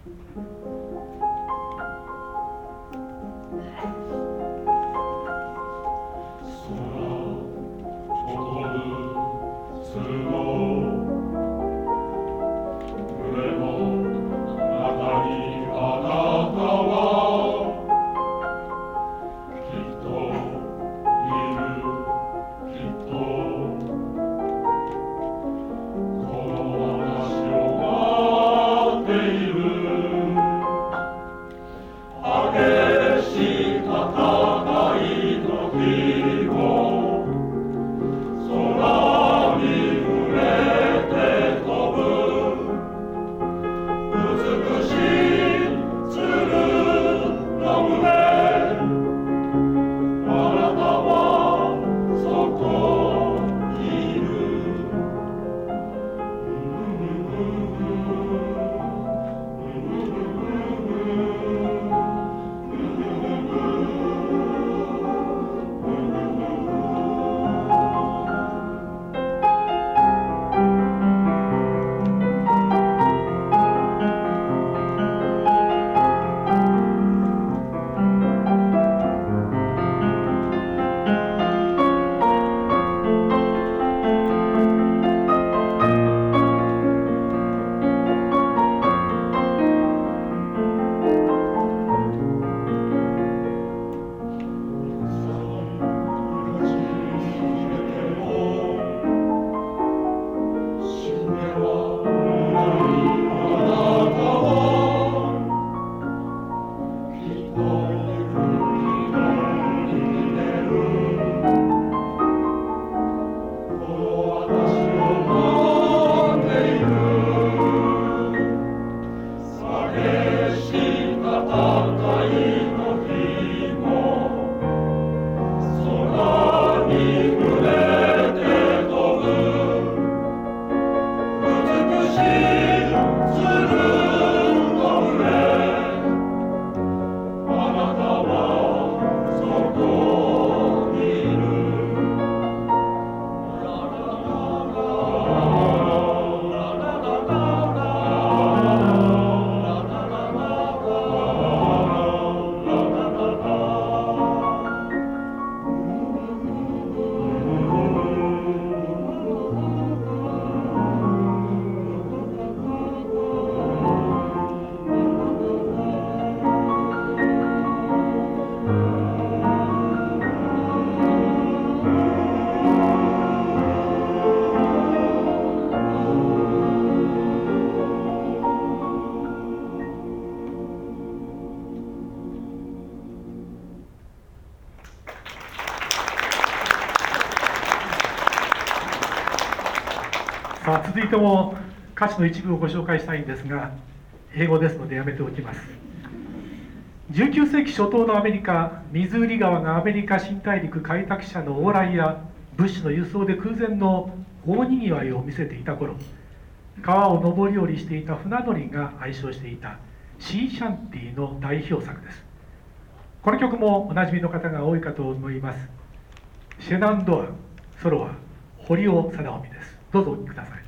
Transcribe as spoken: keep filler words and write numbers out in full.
さあ、続いても歌詞の一部をご紹介したいんですが、英語ですのでやめておきます。じゅうきゅうせいき初頭のアメリカ、ミズーリ川がアメリカ新大陸開拓者の往来や物資の輸送で空前の大にぎわいを見せていた頃、川を上り下りしていた船乗りが愛唱していたシーシャンティの代表作です。この曲もおなじみの方が多いかと思います。シェナンドア、ソロは堀尾貞臣です。どうぞお聴きください。